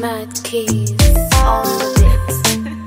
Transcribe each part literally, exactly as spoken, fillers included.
Mad Keys on the beats.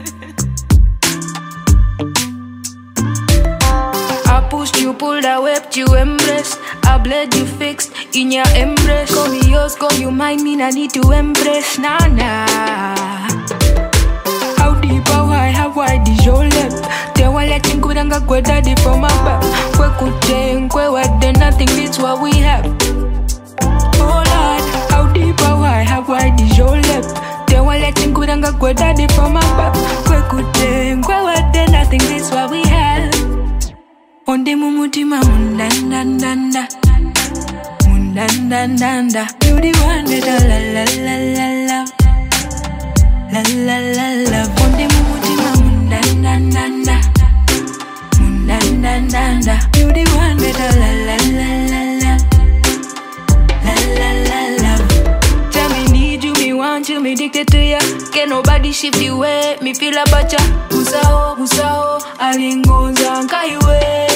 I pushed you, pulled, I wept, you embraced. I bled, you fixed in your embrace. Call me yours, call you mine, mean I need to embrace. Nah, nah. How deep, how high, how wide is your lip? Te wale chinkudanga kwe daddy from my back. Kwe kute, kwe wade, nothing beats what we have. Oh Lord, how deep, how high, how wide is your lip? Te wale chinkudanga kwe daddy from my back. Kwe kute, kwe wade, nothing beats what we have. Onde mumutima mundandandanda, mundandandanda. You the one that I la la la la la, la la la la. Onde mumutima mundandandanda, mundandandanda. You the one that I la la la la la, la la la la. Tell me need you, me want you, me addicted to ya. Can nobody shift the way me feel about ya. Usao, usao, alingonza nkaiwe.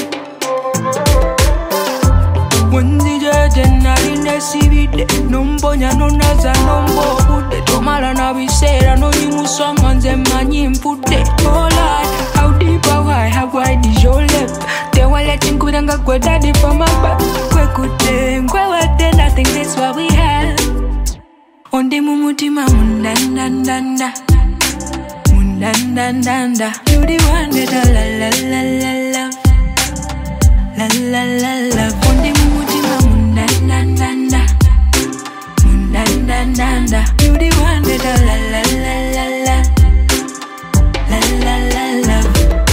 Wenzi jeje nari nesibide. Nombonya nonaza nombo bude. Tomala na bisera no yimusonga nze manyi mpude. Oh Lord, how deep, how high, how wide is your lip? Te wale chinkudanga kwe daddy from my back. Kwe kute, kwe wade, nothing that's what we have. Onde mumutima mundandandanda, mundandandanda. You the one that I la la la la la, la la la la. Onde mumutima mundandandanda, mundandandanda. You the one that I la la la la la, la la la la.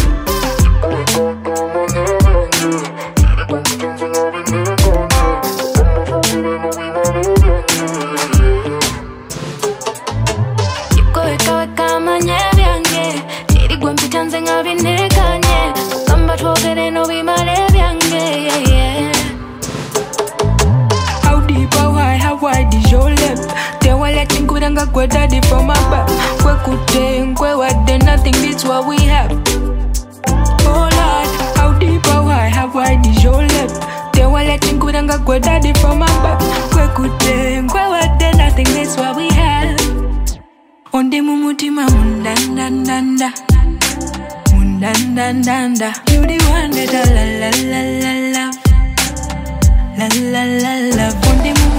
How deep, how high, how wide is your lip? Te wale chinkudanga kwe daddy from my back. Kwe kute, kwe wade, nothing beats what we have. Oh Lord, how deep, how high, how wide is your lip? Te wale chinkudanga kwe daddy from my back. Kwe kute, kwe wade, nothing beats what we have. Onde mumutima mundandandanda, mundandandanda. You the one that I la la la la la, la la la la. Onde mumutima